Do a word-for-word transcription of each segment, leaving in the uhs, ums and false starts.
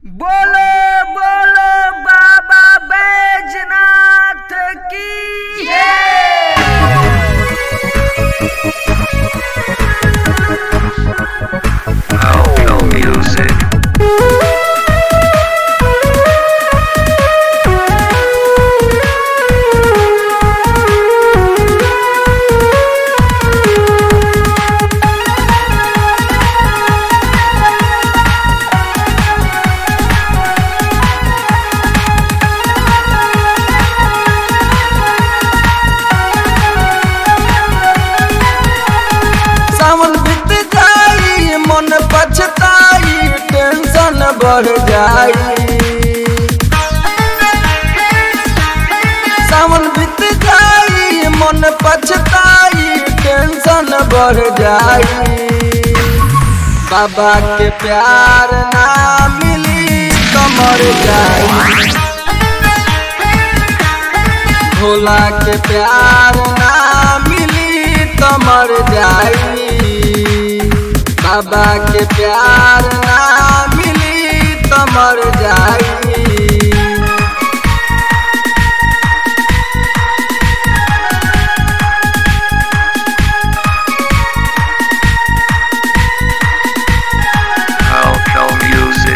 बोलो बोलो बाबा बैजनाथ की जय। Outlaw music. मन पछताई टेंशन बढ़ जाई, सावन बीत जाई मन पछताई टेंशन बढ़ जाई। बाबा के प्यार ना मिली तो मर जाई, भोला के प्यार ना मिली तो मर जाई। बाबा के प्यार ना मिली तो मर जाई। Outlaw music.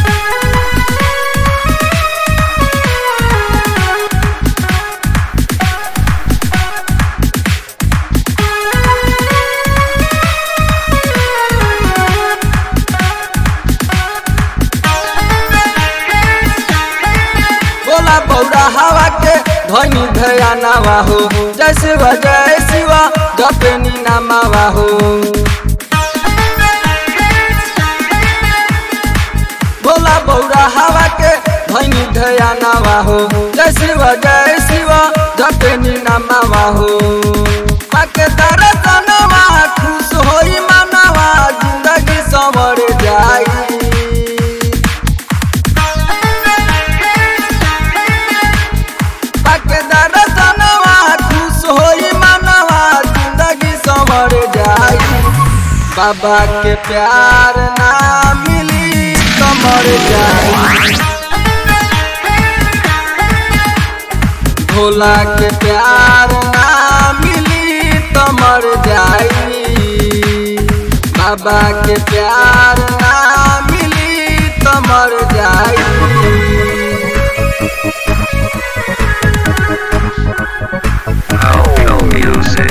बौरा हवा के धनी धयानावा हो, जैसे जय शिवा जपनी नामावा हो। भोला बौरा हवा के धनी धयानावा हो, जैसे जय शिवा जपनी नामावा हो। पाके दर्शनवा खुश होई मनवा जिंदगी संवर जाई। बाबा के प्यार ना मिली तो मर जाई, भोला के प्यार ना मिली तो मर जाई। बाबा के प्यार ना मिली तो मर जाई। Outlaw music.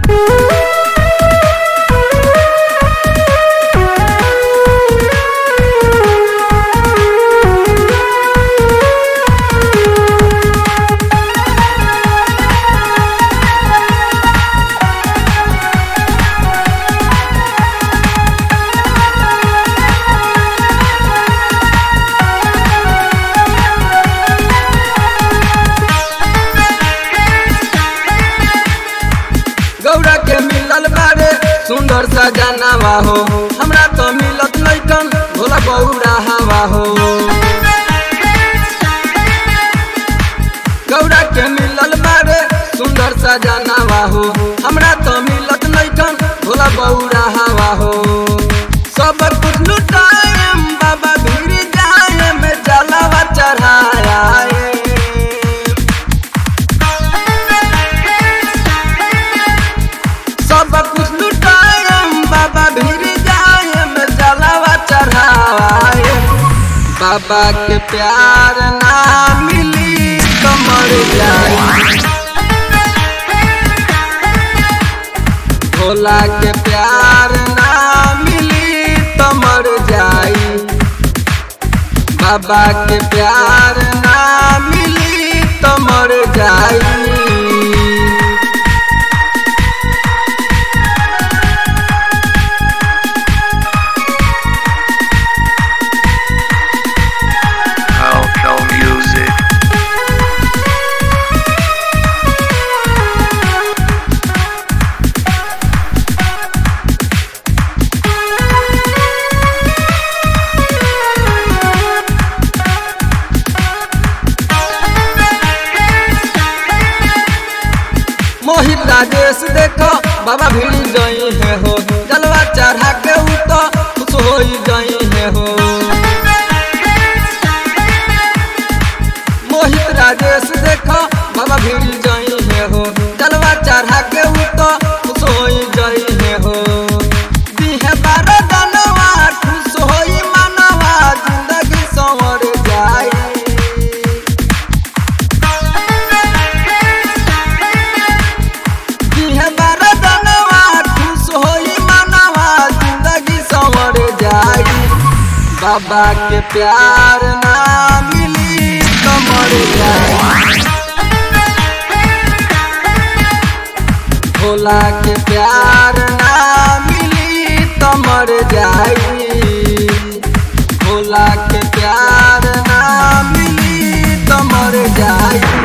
गौरा के मिलल बारे सुंदर सा जनावा हो, हमरा तो मिलत लइकन भोला गौरा हवा हो। गौरा के मिलल बारे सुंदर सा जनावा हो, हमरा तो मिलत लइकन भोला गौरा हवा हो। सब कुछ लुटाएम बाबा भीड़ जाए में जलावा चढ़ाया। सब कुछ लुटाएम बाबा भीड़ जाए में जलावा चढ़ाए। बाबा के प्यार ना मिली तो मर जाई, भोला के प्यार ना मिली तो मर जाई। बाबा के प्यार ना मिली तो मर जाई। Outlaw music. मोहित राजेश देखो बाबा भीड़ गई है हो, जलवा चढ़ा के उ तो खुश हो गई है हो। बाबा के प्यार ना मिली तो मर जाई, भोला के प्यार ना मिली तो मर जाई, भोला के प्यार ना मिली तो मर जाई।